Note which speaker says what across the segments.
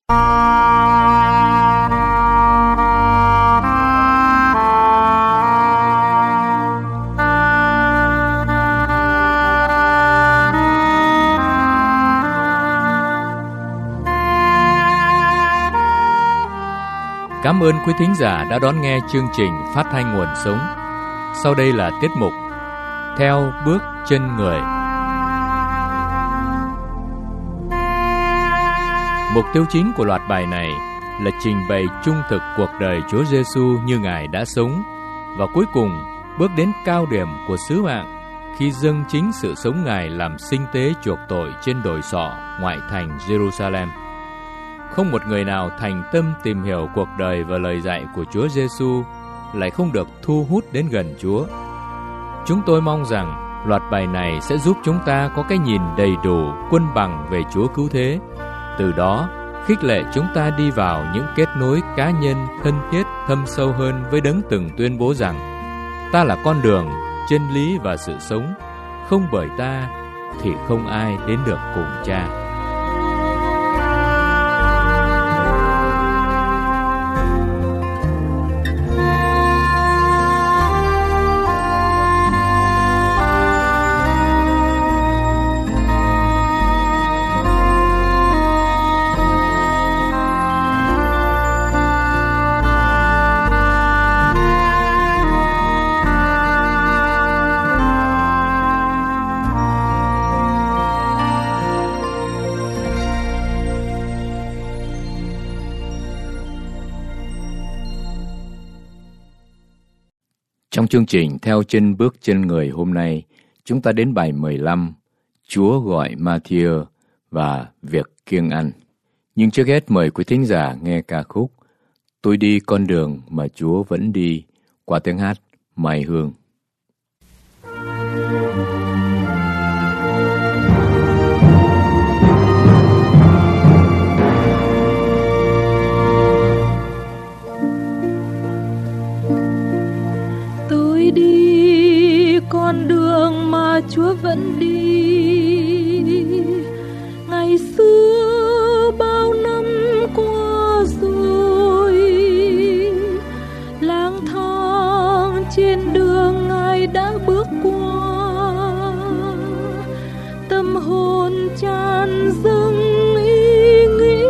Speaker 1: Cảm ơn quý thính giả đã đón nghe chương trình Phát thanh Nguồn Sống. Sau đây là tiết mục Theo bước chân người. Mục tiêu chính của loạt bài này là trình bày trung thực cuộc đời Chúa Giêsu như Ngài đã sống, và cuối cùng bước đến cao điểm của sứ mạng khi dâng chính sự sống Ngài làm sinh tế chuộc tội trên đồi sọ ngoại thành Jerusalem. Không một người nào thành tâm tìm hiểu cuộc đời và lời dạy của Chúa Giêsu lại không được thu hút đến gần Chúa. Chúng tôi mong rằng loạt bài này sẽ giúp chúng ta có cái nhìn đầy đủ, quân bằng về Chúa Cứu Thế. Từ đó, khích lệ chúng ta đi vào những kết nối cá nhân thân thiết thâm sâu hơn với Đấng từng tuyên bố rằng: ta là con đường, chân lý và sự sống, không bởi ta thì không ai đến được cùng Cha. Trong chương trình Theo chân bước chân người hôm nay, chúng ta đến bài 15, Chúa gọi Ma-thi-ơ và việc kiêng ăn. Nhưng trước hết mời quý thính giả nghe ca khúc Tôi đi con đường mà Chúa vẫn đi, qua tiếng hát Mai Hương.
Speaker 2: Con đường mà Chúa vẫn đi, ngày xưa bao năm qua rồi, lang thang trên đường Ngài đã bước qua, tâm hồn tràn dâng ý nghĩ,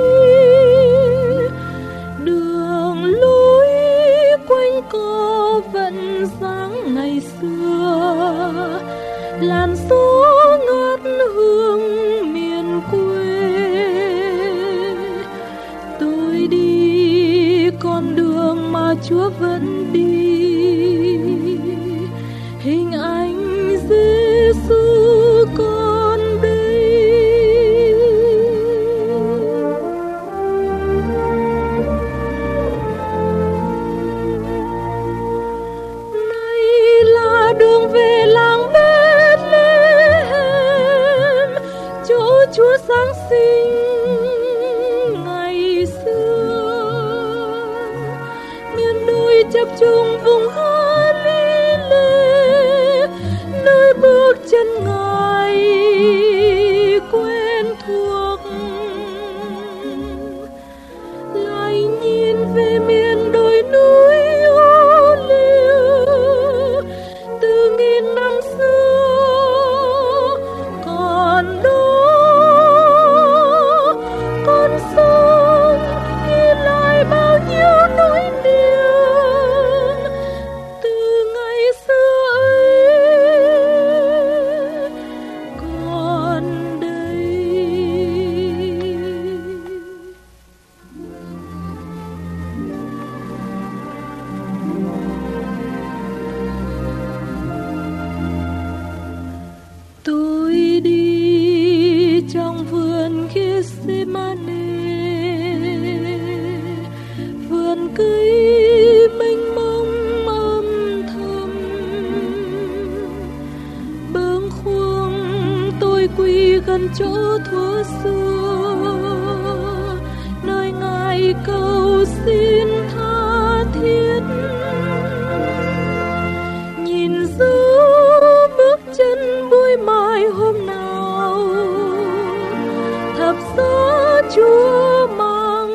Speaker 2: đường lối quanh co vẫn dáng ngày xưa, làn gió ngát hương miền quê. Tôi đi con đường mà Chúa vẫn đi, hình ảnh Giêsu con đây. Này là đường về làng Chúa Giáng sinh ngày xưa, miền núi chập trùng vùng Galilee, nơi bước chân Ngài quen thuộc. Lại nhìn về miền đồi núi ô liu, từ nghìn năm xưa còn đó. Gần chỗ thuở xưa, nơi Ngài cầu xin tha thiết, nhìn giữ bước chân buổi mai hôm nào, thập giá Chúa mang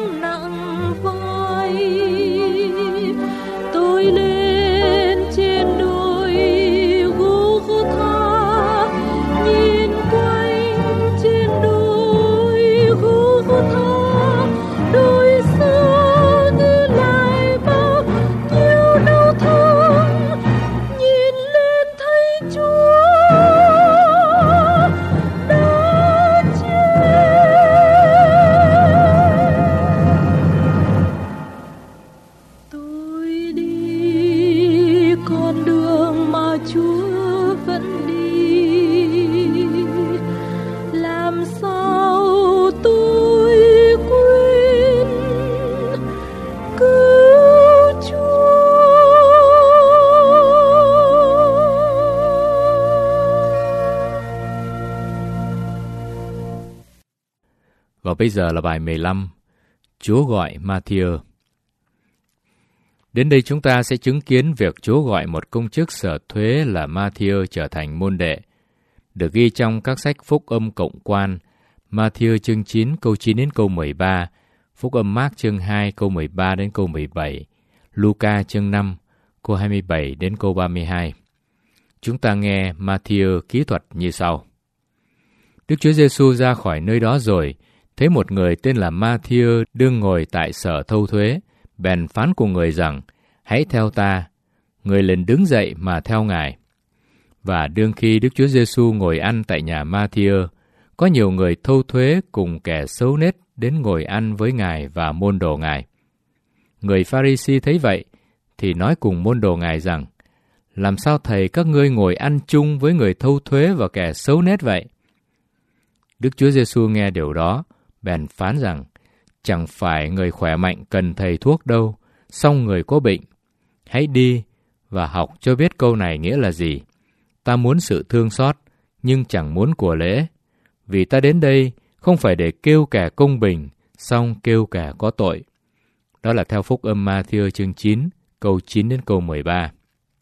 Speaker 1: bây giờ là bài 15. Chúa gọi Ma-thi-ơ. Đến đây chúng ta sẽ chứng kiến việc Chúa gọi một công chức sở thuế là Ma-thi-ơ trở thành môn đệ. Được ghi trong các sách Phúc Âm Cộng quan, Ma-thi-ơ chương 9 câu 9 đến câu 13, Phúc Âm Mác chương 2 câu 13 đến câu 17, Luca chương 5 câu 27 đến câu 32. Chúng ta nghe Ma-thi-ơ kỹ thuật như sau. Đức Chúa Giêsu ra khỏi nơi đó rồi, thấy một người tên là Ma-thi-ơ đương ngồi tại sở thâu thuế, bèn phán cùng người rằng, hãy theo ta. Người liền đứng dậy mà theo Ngài. Và đương khi Đức Chúa Giêsu ngồi ăn tại nhà Ma-thi-ơ, có nhiều người thâu thuế cùng kẻ xấu nết đến ngồi ăn với Ngài và môn đồ Ngài. Người Pha-ri-si thấy vậy, thì nói cùng môn đồ Ngài rằng, làm sao thầy các ngươi ngồi ăn chung với người thâu thuế và kẻ xấu nết vậy? Đức Chúa Giêsu nghe điều đó, bèn phán rằng, chẳng phải người khỏe mạnh cần thầy thuốc đâu, song người có bệnh. Hãy đi và học cho biết câu này nghĩa là gì. Ta muốn sự thương xót, nhưng chẳng muốn của lễ. Vì ta đến đây không phải để kêu kẻ công bình, song kêu kẻ có tội. Đó là theo Phúc Âm Ma-thi-ơ chương 9, câu 9 đến câu 13.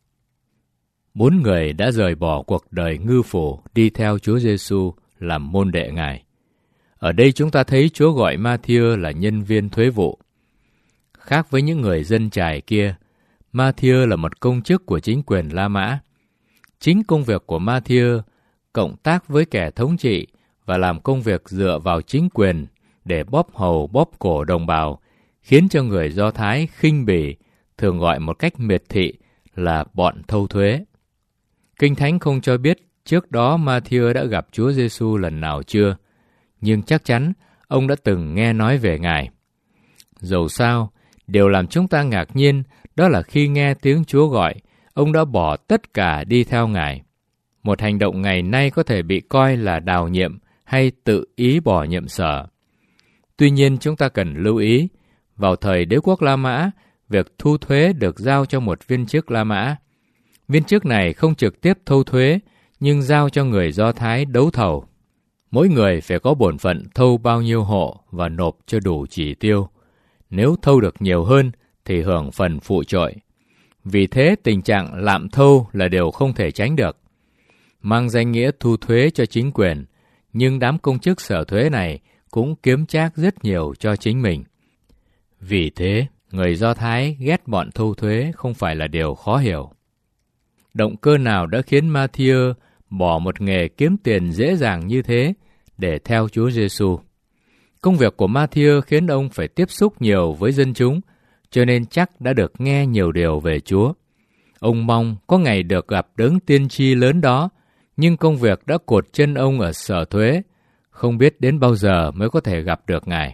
Speaker 1: 4 người đã rời bỏ cuộc đời ngư phủ đi theo Chúa Giêsu làm môn đệ Ngài. Ở đây chúng ta thấy Chúa gọi Ma-thi-ơ là nhân viên thuế vụ. Khác với những người dân chài kia, Ma-thi-ơ là một công chức của chính quyền La Mã. Chính công việc của Ma-thi-ơ cộng tác với kẻ thống trị và làm công việc dựa vào chính quyền để bóp hầu bóp cổ đồng bào, khiến cho người Do Thái khinh bỉ, thường gọi một cách miệt thị là bọn thâu thuế. Kinh Thánh không cho biết trước đó Ma-thi-ơ đã gặp Chúa Giêsu lần nào chưa, nhưng chắc chắn ông đã từng nghe nói về Ngài. Dầu sao, điều làm chúng ta ngạc nhiên đó là khi nghe tiếng Chúa gọi, ông đã bỏ tất cả đi theo Ngài. Một hành động ngày nay có thể bị coi là đào nhiệm hay tự ý bỏ nhiệm sở. Tuy nhiên chúng ta cần lưu ý, vào thời đế quốc La Mã, việc thu thuế được giao cho một viên chức La Mã. Viên chức này không trực tiếp thâu thuế, nhưng giao cho người Do Thái đấu thầu. Mỗi người phải có bổn phận thâu bao nhiêu hộ và nộp cho đủ chỉ tiêu. Nếu thâu được nhiều hơn thì hưởng phần phụ trội. Vì thế tình trạng lạm thâu là điều không thể tránh được. Mang danh nghĩa thu thuế cho chính quyền, nhưng đám công chức sở thuế này cũng kiếm trác rất nhiều cho chính mình. Vì thế, người Do Thái ghét bọn thâu thuế không phải là điều khó hiểu. Động cơ nào đã khiến Ma-thi-ơ bỏ một nghề kiếm tiền dễ dàng như thế để theo Chúa Giêsu? Công việc của Ma-thi-ơ khiến ông phải tiếp xúc nhiều với dân chúng, cho nên chắc đã được nghe nhiều điều về Chúa. Ông mong có ngày được gặp đấng tiên tri lớn đó, nhưng công việc đã cột chân ông ở sở thuế, không biết đến bao giờ mới có thể gặp được Ngài.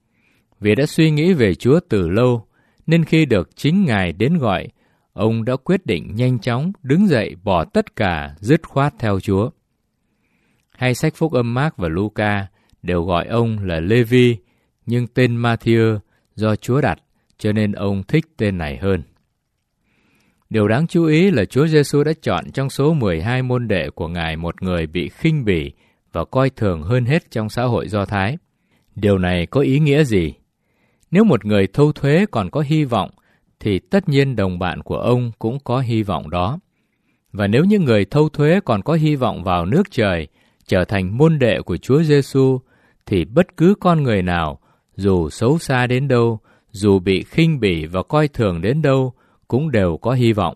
Speaker 1: Vì đã suy nghĩ về Chúa từ lâu, nên khi được chính Ngài đến gọi, ông đã quyết định nhanh chóng đứng dậy bỏ tất cả, dứt khoát theo Chúa. Hai sách Phúc Âm Mác và Luca đều gọi ông là Lê-vi, nhưng tên Ma-thi-ơ do Chúa đặt, cho nên ông thích tên này hơn. Điều đáng chú ý là Chúa Giêsu đã chọn trong số 12 môn đệ của Ngài một người bị khinh bỉ và coi thường hơn hết trong xã hội Do Thái. Điều này có ý nghĩa gì? Nếu một người thâu thuế còn có hy vọng, thì tất nhiên đồng bạn của ông cũng có hy vọng đó. Và nếu những người thâu thuế còn có hy vọng vào nước trời, trở thành môn đệ của Chúa Giêsu, thì bất cứ con người nào, dù xấu xa đến đâu, dù bị khinh bỉ và coi thường đến đâu, cũng đều có hy vọng.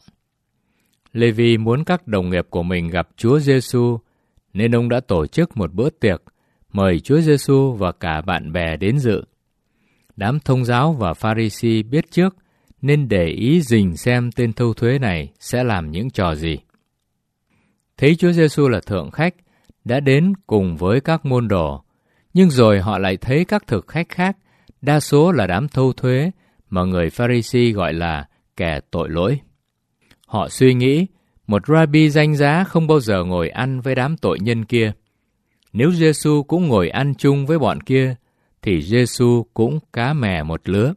Speaker 1: Lê-vi muốn các đồng nghiệp của mình gặp Chúa Giêsu, nên ông đã tổ chức một bữa tiệc, mời Chúa Giêsu và cả bạn bè đến dự. Đám thông giáo và Pha-ri-si biết trước, nên để ý rình xem tên thâu thuế này sẽ làm những trò gì. Thấy Chúa Giêsu là thượng khách, đã đến cùng với các môn đồ, nhưng rồi họ lại thấy các thực khách khác, đa số là đám thâu thuế mà người Pha-ri-si gọi là kẻ tội lỗi. Họ suy nghĩ, một rabbi danh giá không bao giờ ngồi ăn với đám tội nhân kia. Nếu Giêsu cũng ngồi ăn chung với bọn kia, thì Giêsu cũng cá mè một lứa.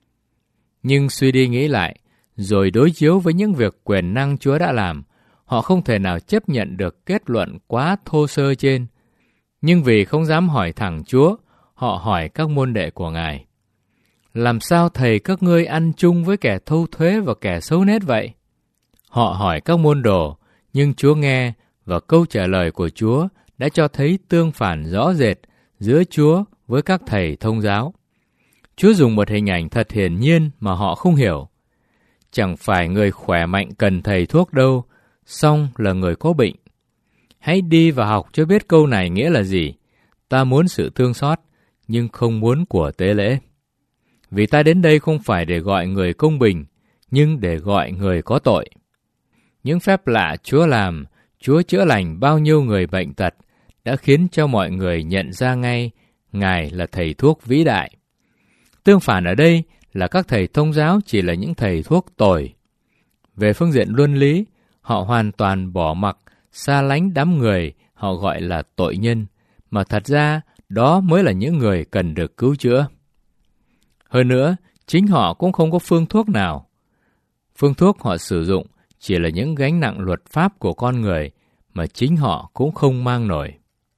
Speaker 1: Nhưng suy đi nghĩ lại, rồi đối chiếu với những việc quyền năng Chúa đã làm, họ không thể nào chấp nhận được kết luận quá thô sơ trên. Nhưng vì không dám hỏi thẳng Chúa, họ hỏi các môn đệ của Ngài: làm sao thầy các ngươi ăn chung với kẻ thâu thuế và kẻ xấu nết vậy? Họ hỏi các môn đồ, nhưng Chúa nghe, và câu trả lời của Chúa đã cho thấy tương phản rõ rệt giữa Chúa với các thầy thông giáo. Chúa dùng một hình ảnh thật hiển nhiên mà họ không hiểu. Chẳng phải người khỏe mạnh cần thầy thuốc đâu, song là người có bệnh. Hãy đi và học cho biết câu này nghĩa là gì. Ta muốn sự thương xót, nhưng không muốn của tế lễ. Vì ta đến đây không phải để gọi người công bình, nhưng để gọi người có tội. Những phép lạ Chúa làm, Chúa chữa lành bao nhiêu người bệnh tật, đã khiến cho mọi người nhận ra ngay Ngài là thầy thuốc vĩ đại. Tương phản ở đây là các thầy thông giáo chỉ là những thầy thuốc tồi. Về phương diện luân lý, họ hoàn toàn bỏ mặc, xa lánh đám người họ gọi là tội nhân, mà thật ra đó mới là những người cần được cứu chữa. Hơn nữa, chính họ cũng không có phương thuốc nào. Phương thuốc họ sử dụng chỉ là những gánh nặng luật pháp của con người mà chính họ cũng không mang nổi.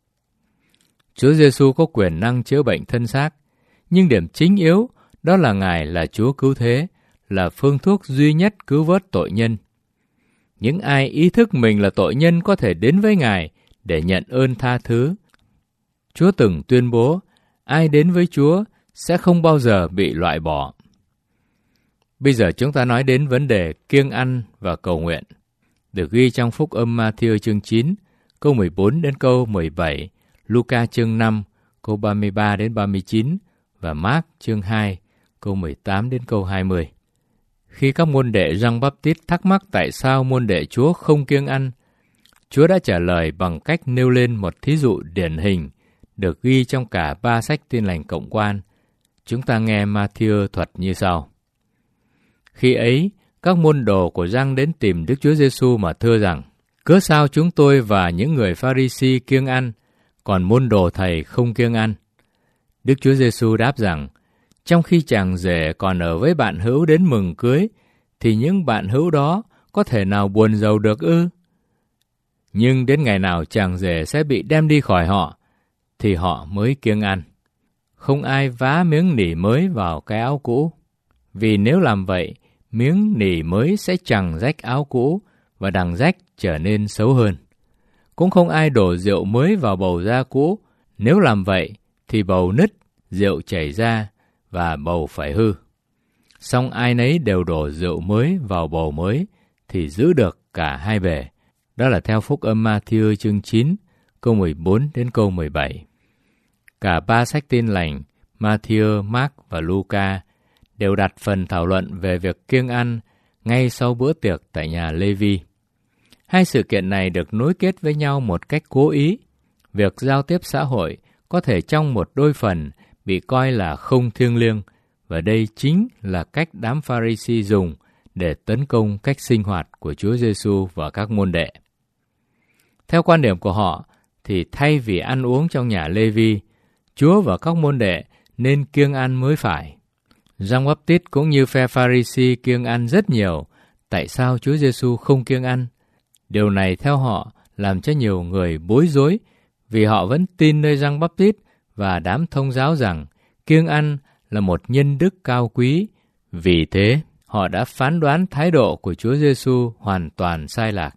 Speaker 1: Chúa Giêsu có quyền năng chữa bệnh thân xác, nhưng điểm chính yếu đó là Ngài là Chúa cứu thế, là phương thuốc duy nhất cứu vớt tội nhân. Những ai ý thức mình là tội nhân có thể đến với Ngài để nhận ơn tha thứ. Chúa từng tuyên bố, ai đến với Chúa sẽ không bao giờ bị loại bỏ. Bây giờ chúng ta nói đến vấn đề kiêng ăn và cầu nguyện, được ghi trong Phúc Âm Ma-thi-ơ chương 9, câu 14 đến câu 17, Luca chương 5, câu 33 đến 39 và Mác chương 2, câu 18 đến câu 20. Khi các môn đệ Giăng Báp-tít thắc mắc tại sao môn đệ Chúa không kiêng ăn, Chúa đã trả lời bằng cách nêu lên một thí dụ điển hình được ghi trong cả 3 sách Tin lành cộng quan. Chúng ta nghe Ma-thi-ơ thuật như sau. Khi ấy, các môn đồ của Giăng đến tìm Đức Chúa Giêsu mà thưa rằng: cớ sao chúng tôi và những người Pha-ri-si kiêng ăn, còn môn đồ thầy không kiêng ăn? Đức Chúa Giêsu đáp rằng: trong khi chàng rể còn ở với bạn hữu đến mừng cưới, thì những bạn hữu đó có thể nào buồn rầu được ư? Nhưng đến ngày nào chàng rể sẽ bị đem đi khỏi họ, thì họ mới kiêng ăn. Không ai vá miếng nỉ mới vào cái áo cũ, vì nếu làm vậy, miếng nỉ mới sẽ chằng rách áo cũ và đằng rách trở nên xấu hơn. Cũng không ai đổ rượu mới vào bầu da cũ, nếu làm vậy thì bầu nứt, rượu chảy ra và bầu phải hư. Song ai nấy đều đổ rượu mới vào bầu mới thì giữ được cả hai bề. Đó là theo Phúc Âm Ma-thi-ơ chương 9, câu 14 đến câu 17. Cả 3 sách Tin lành, Ma-thi-ơ, Mác và Luca đều đặt phần thảo luận về việc kiêng ăn ngay sau bữa tiệc tại nhà Lê-vi. Hai sự kiện này được nối kết với nhau một cách cố ý. Việc giao tiếp xã hội có thể trong một đôi phần bị coi là không thiêng liêng, và đây chính là cách đám Pha-ri-si dùng để tấn công cách sinh hoạt của Chúa Giêsu và các môn đệ. Theo quan điểm của họ, thì thay vì ăn uống trong nhà Lê-vi, Chúa và các môn đệ nên kiêng ăn mới phải. Giăng Báp-tít cũng như phe Pha-ri-si kiêng ăn rất nhiều. Tại sao Chúa Giêsu không kiêng ăn? Điều này theo họ làm cho nhiều người bối rối, vì họ vẫn tin nơi Giăng Báp-tít và đám thông giáo rằng kiêng ăn là một nhân đức cao quý. Vì thế, họ đã phán đoán thái độ của Chúa Giêsu hoàn toàn sai lạc.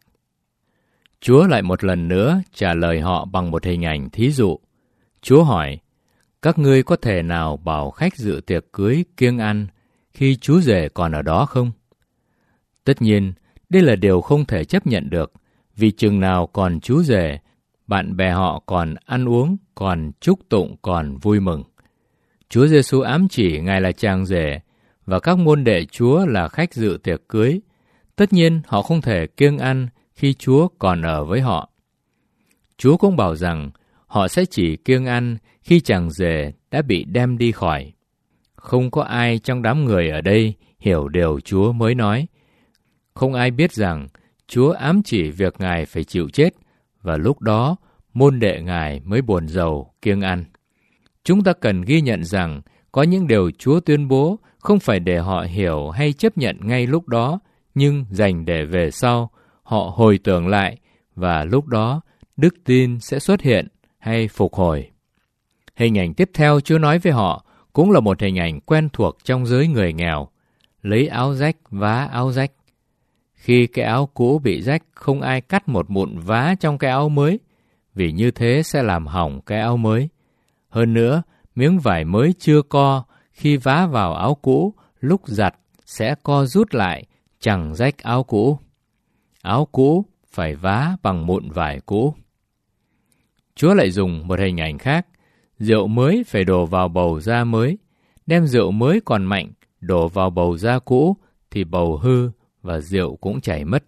Speaker 1: Chúa lại một lần nữa trả lời họ bằng một hình ảnh thí dụ. Chúa hỏi: các ngươi có thể nào bảo khách dự tiệc cưới kiêng ăn khi chú rể còn ở đó không? Tất nhiên, đây là điều không thể chấp nhận được, vì chừng nào còn chú rể, bạn bè họ còn ăn uống, còn chúc tụng, còn vui mừng. Chúa Giêsu ám chỉ Ngài là chàng rể, và các môn đệ Chúa là khách dự tiệc cưới. Tất nhiên, họ không thể kiêng ăn khi Chúa còn ở với họ. Chúa cũng bảo rằng họ sẽ chỉ kiêng ăn khi chàng rể đã bị đem đi khỏi. Không có ai trong đám người ở đây hiểu điều Chúa mới nói. Không ai biết rằng Chúa ám chỉ việc Ngài phải chịu chết, và lúc đó môn đệ Ngài mới buồn rầu kiêng ăn. Chúng ta cần ghi nhận rằng có những điều Chúa tuyên bố không phải để họ hiểu hay chấp nhận ngay lúc đó, nhưng dành để về sau họ hồi tưởng lại, và lúc đó đức tin sẽ xuất hiện hay phục hồi. Hình ảnh tiếp theo Chúa nói với họ cũng là một hình ảnh quen thuộc trong giới người nghèo. Lấy áo rách vá áo rách. Khi cái áo cũ bị rách, không ai cắt một mụn vá trong cái áo mới, vì như thế sẽ làm hỏng cái áo mới. Hơn nữa, miếng vải mới chưa co, khi vá vào áo cũ, lúc giặt sẽ co rút lại, chẳng rách áo cũ. Áo cũ phải vá bằng mụn vải cũ. Chúa lại dùng một hình ảnh khác. Rượu mới phải đổ vào bầu da mới. Đem rượu mới còn mạnh, đổ vào bầu da cũ, thì bầu hư và rượu cũng chảy mất.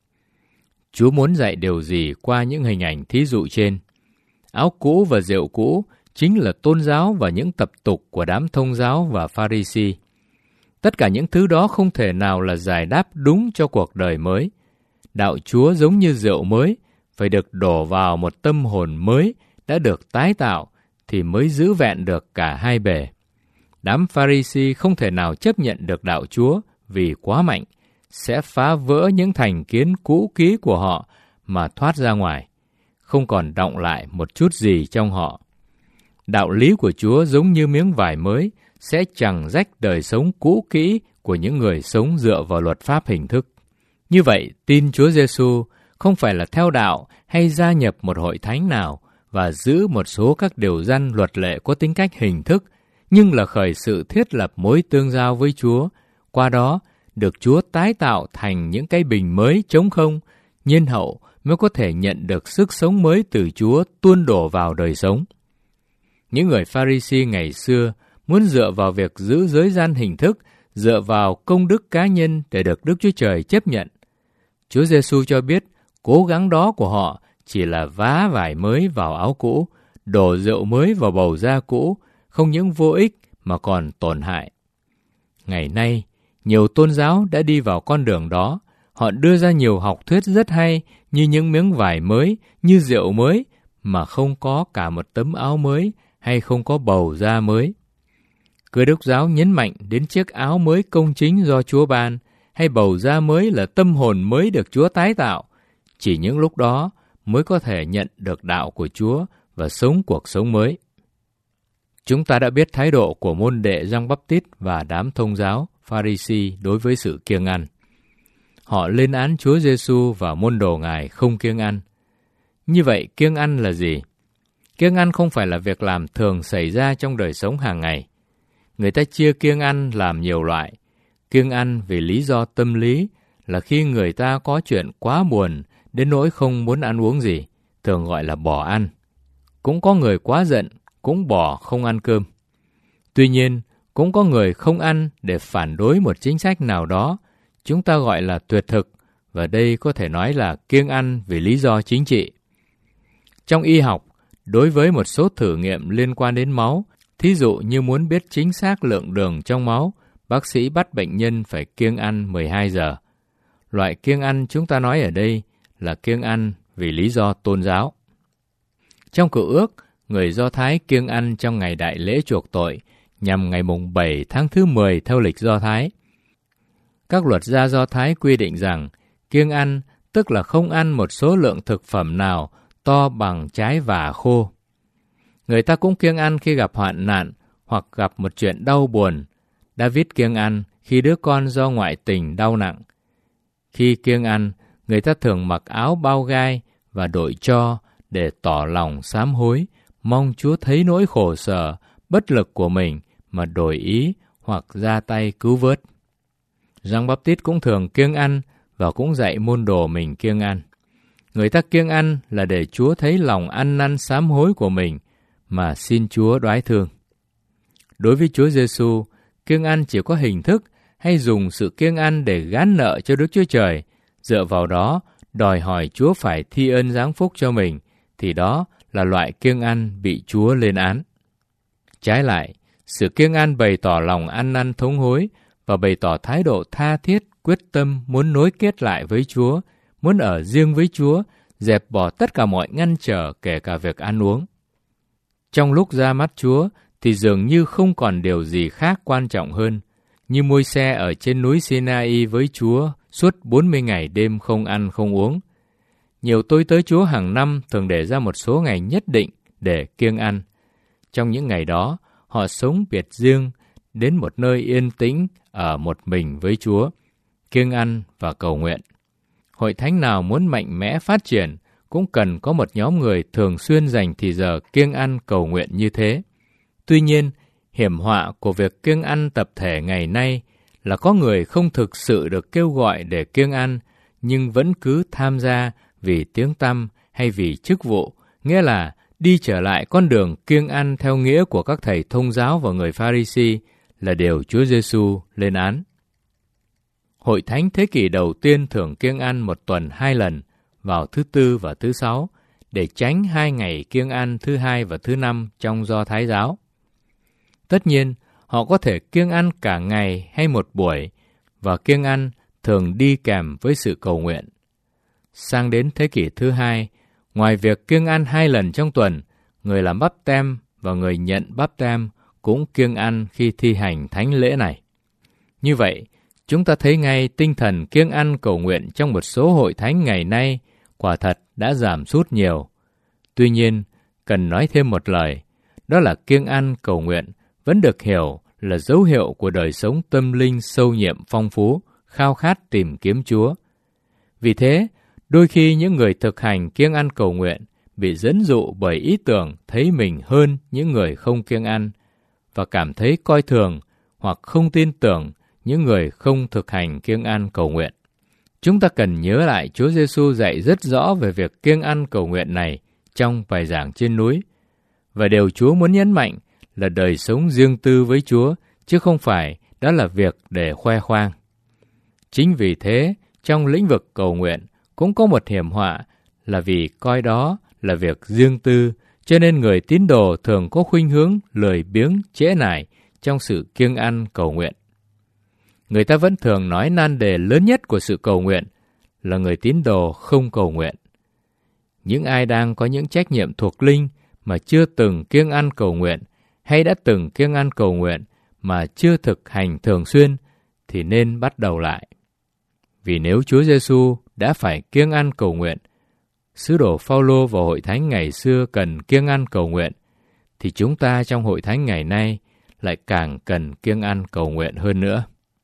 Speaker 1: Chúa muốn dạy điều gì qua những hình ảnh thí dụ trên? Áo cũ và rượu cũ chính là tôn giáo và những tập tục của đám thông giáo và Pha-ri-si. Tất cả những thứ đó không thể nào là giải đáp đúng cho cuộc đời mới. Đạo Chúa giống như rượu mới, phải được đổ vào một tâm hồn mới đã được tái tạo thì mới giữ vẹn được cả hai bề. Đám Pha-ri-si không thể nào chấp nhận được đạo Chúa vì quá mạnh, sẽ phá vỡ những thành kiến cũ kỹ của họ mà thoát ra ngoài, không còn đọng lại một chút gì trong họ. Đạo lý của Chúa giống như miếng vải mới, sẽ chẳng rách đời sống cũ kỹ của những người sống dựa vào luật pháp hình thức. Như vậy, tin Chúa Giêsu không phải là theo đạo hay gia nhập một hội thánh nào và giữ một số các điều răn luật lệ có tính cách hình thức, nhưng là khởi sự thiết lập mối tương giao với Chúa, qua đó được Chúa tái tạo thành những cái bình mới trống không, nhân hậu mới có thể nhận được sức sống mới từ Chúa tuôn đổ vào đời sống. Những người Pha-ri-si ngày xưa muốn dựa vào việc giữ giới gian hình thức, dựa vào công đức cá nhân để được Đức Chúa Trời chấp nhận. Chúa Giêsu cho biết cố gắng đó của họ chỉ là vá vải mới vào áo cũ, đổ rượu mới vào bầu da cũ, không những vô ích mà còn tổn hại. Ngày nay, nhiều tôn giáo đã đi vào con đường đó. Họ đưa ra nhiều học thuyết rất hay như những miếng vải mới, như rượu mới, mà không có cả một tấm áo mới hay không có bầu da mới. Cơ đốc giáo nhấn mạnh đến chiếc áo mới công chính do Chúa ban, hay bầu da mới là tâm hồn mới được Chúa tái tạo. Chỉ những lúc đó mới có thể nhận được đạo của Chúa và sống cuộc sống mới. Chúng ta đã biết thái độ của môn đệ Giăng Báp-tít và đám thông giáo Pha-ri-si đối với sự kiêng ăn. Họ lên án Chúa Giêsu và môn đồ Ngài không kiêng ăn. Như vậy, kiêng ăn là gì? Kiêng ăn không phải là việc làm thường xảy ra trong đời sống hàng ngày. Người ta chia kiêng ăn làm nhiều loại. Kiêng ăn vì lý do tâm lý là khi người ta có chuyện quá buồn đến nỗi không muốn ăn uống gì, thường gọi là bỏ ăn. Cũng có người quá giận, cũng bỏ không ăn cơm. Tuy nhiên, cũng có người không ăn để phản đối một chính sách nào đó, chúng ta gọi là tuyệt thực, và đây có thể nói là kiêng ăn vì lý do chính trị. Trong y học, đối với một số thử nghiệm liên quan đến máu, thí dụ như muốn biết chính xác lượng đường trong máu, bác sĩ bắt bệnh nhân phải kiêng ăn 12 giờ. Loại kiêng ăn chúng ta nói ở đây là kiêng ăn vì lý do tôn giáo. Trong Cựu Ước, người Do Thái kiêng ăn trong ngày đại lễ chuộc tội, nhằm ngày mùng 7 tháng thứ 10 theo lịch Do Thái. Các luật gia Do Thái quy định rằng kiêng ăn tức là không ăn một số lượng thực phẩm nào to bằng trái vả khô. Người ta cũng kiêng ăn khi gặp hoạn nạn hoặc gặp một chuyện đau buồn. David kiêng ăn khi đứa con do ngoại tình đau nặng. Khi kiêng ăn, người ta thường mặc áo bao gai và đội tro để tỏ lòng sám hối, mong Chúa thấy nỗi khổ sở, bất lực của mình mà đổi ý hoặc ra tay cứu vớt. Giăng Báp-tít cũng thường kiêng ăn và cũng dạy môn đồ mình kiêng ăn. Người ta kiêng ăn là để Chúa thấy lòng ăn năn sám hối của mình mà xin Chúa đoái thương. Đối với Chúa Giêsu, kiêng ăn chỉ có hình thức hay dùng sự kiêng ăn để gán nợ cho Đức Chúa Trời, dựa vào đó đòi hỏi Chúa phải thi ơn giáng phúc cho mình, thì đó là loại kiêng ăn bị Chúa lên án. Trái lại, sự kiêng ăn bày tỏ lòng ăn năn thống hối và bày tỏ thái độ tha thiết, quyết tâm muốn nối kết lại với Chúa, muốn ở riêng với Chúa, dẹp bỏ tất cả mọi ngăn trở kể cả việc ăn uống. Trong lúc ra mắt Chúa thì dường như không còn điều gì khác quan trọng hơn, như Môi-se ở trên núi Sinai với Chúa suốt 40 ngày đêm không ăn không uống. Nhiều tôi tớ Chúa hàng năm thường để ra một số ngày nhất định để kiêng ăn. trong những ngày đó, họ sống biệt riêng đến một nơi yên tĩnh ở một mình với Chúa, kiêng ăn và cầu nguyện. Hội thánh nào muốn mạnh mẽ phát triển cũng cần có một nhóm người thường xuyên dành thì giờ kiêng ăn cầu nguyện như thế. Tuy nhiên, hiểm họa của việc kiêng ăn tập thể ngày nay là có người không thực sự được kêu gọi để kiêng ăn, nhưng vẫn cứ tham gia vì tiếng tăm hay vì chức vụ, nghĩa là đi trở lại con đường kiêng ăn theo nghĩa của các thầy thông giáo và người Pha-ri-si là điều Chúa Giêsu lên án. Hội thánh thế kỷ đầu tiên thường kiêng ăn một tuần 2 lần, vào thứ Tư và thứ Sáu, để tránh 2 ngày kiêng ăn thứ Hai và thứ Năm trong Do Thái giáo. Tất nhiên, họ có thể kiêng ăn cả ngày hay một buổi, và kiêng ăn thường đi kèm với sự cầu nguyện. Sang đến thế kỷ thứ Hai, ngoài việc kiêng ăn 2 lần trong tuần, người làm báp têm và người nhận báp têm cũng kiêng ăn khi thi hành thánh lễ này. Như vậy, chúng ta thấy ngay tinh thần kiêng ăn cầu nguyện trong một số hội thánh ngày nay quả thật đã giảm sút nhiều. Tuy nhiên, cần nói thêm một lời, đó là kiêng ăn cầu nguyện vẫn được hiểu là dấu hiệu của đời sống tâm linh sâu nhiệm phong phú, khao khát tìm kiếm Chúa. Vì thế, đôi khi những người thực hành kiêng ăn cầu nguyện bị dẫn dụ bởi ý tưởng thấy mình hơn những người không kiêng ăn và cảm thấy coi thường hoặc không tin tưởng những người không thực hành kiêng ăn cầu nguyện. Chúng ta cần nhớ lại Chúa Giêsu dạy rất rõ về việc kiêng ăn cầu nguyện này trong bài giảng trên núi. Và điều Chúa muốn nhấn mạnh là đời sống riêng tư với Chúa, chứ không phải đó là việc để khoe khoang. Chính vì thế, trong lĩnh vực cầu nguyện cũng có một hiểm họa là vì coi đó là việc riêng tư, cho nên người tín đồ thường có khuynh hướng lười biếng trễ nải trong sự kiêng ăn cầu nguyện. Người ta vẫn thường nói nan đề lớn nhất của sự cầu nguyện là người tín đồ không cầu nguyện. Những ai đang có những trách nhiệm thuộc linh mà chưa từng kiêng ăn cầu nguyện, hay đã từng kiêng ăn cầu nguyện mà chưa thực hành thường xuyên, thì nên bắt đầu lại. Vì nếu Chúa Giêsu đã phải kiêng ăn cầu nguyện, sứ đồ Phao-lô và hội thánh ngày xưa cần kiêng ăn cầu nguyện, thì chúng ta trong hội thánh ngày nay lại càng cần kiêng ăn cầu nguyện hơn nữa.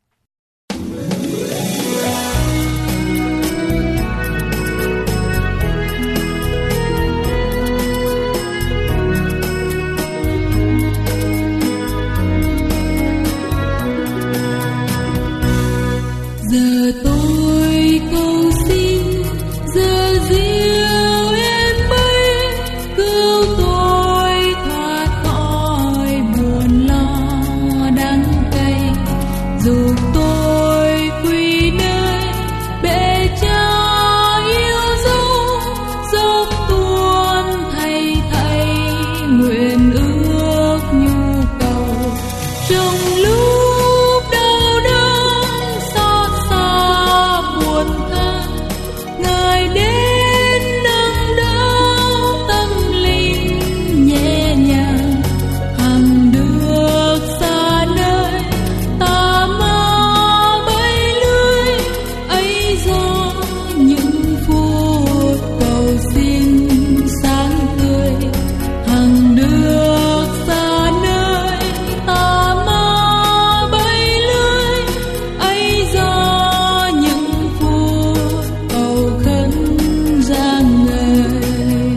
Speaker 2: Giờ tôi cầu xin, giờ dìu em bay, cứu tôi thoát khỏi buồn lo đắng cay. Dù tôi quy nơi bề Cha yêu dấu, dốc tuôn thay thay nguyện ước nhu cầu trong lúc đau đớn xót xa buồn than. Ngài đến nâng đỡ tâm linh nhẹ nhàng, hằng được xa nơi ta mơ bay lưới ấy, do những phút cầu xin sáng tươi. Hằng được xa nơi ta mơ bay lưới ấy, do những phút cầu khấn rạng ngời.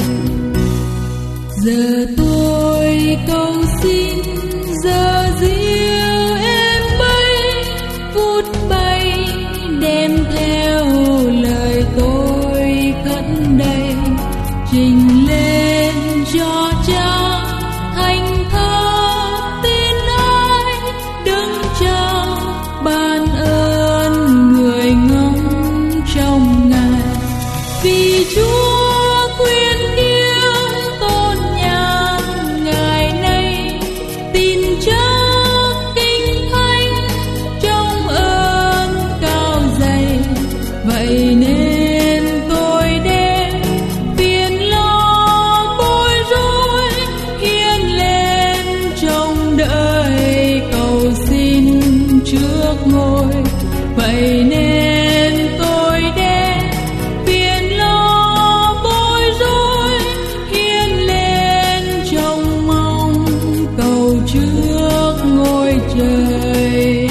Speaker 2: Giờ tôi cầu xin, giờ dìu em bay, vút bay đem theo lời tôi khấn đây, trình lên cho Cha thành thơ tin ai đứng chờ ban ơn người ngóng trong Ngài. Vì Chúa khuyên yêu tôn nhàn ngày nay, tin chắc kinh thánh trong ơn cao dày. Vậy nên tôi đem phiền lo bối rối hiên lên trong đời cầu xin trước ngôi. Vậy nên tôi đem phiền lo bối rối hiên lên trong mong trời.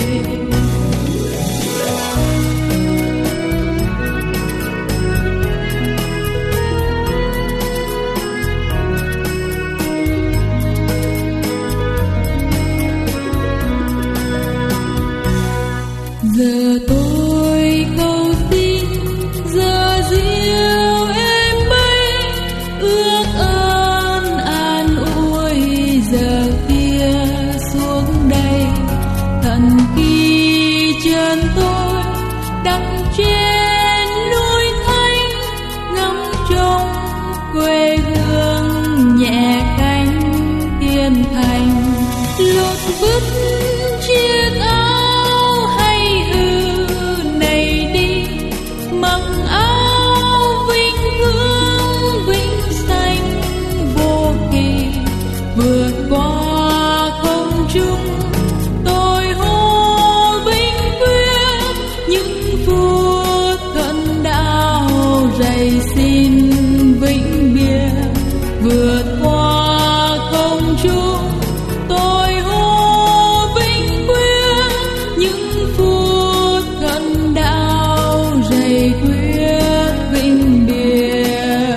Speaker 2: Giờ tôi cầu xin, giờ diêu em bay, ước ơn an ủi giờ kia xuống đây. Thần kỳ chân tôi đặng trên núi Thanh, ngắm trông quê hương nhẹ cánh thiên thành. Lột vứt chiếc áo hay này đi, mặc áo vinh hương vinh xanh vô kỳ. Vượt qua không trung tôi hô vinh quyết, những phút thuận đạo rày xin vĩnh biệt. Vượt qua không trung tôi hô vinh quyết, những phút thuận đạo rày quyết vĩnh biệt.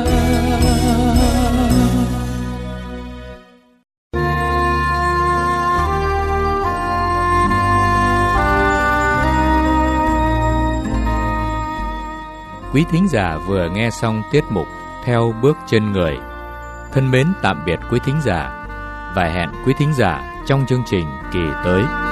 Speaker 1: Quý thính giả vừa nghe xong tiết mục Theo bước chân người. Thân mến tạm biệt quý thính giả và hẹn quý thính giả trong chương trình kỳ tới.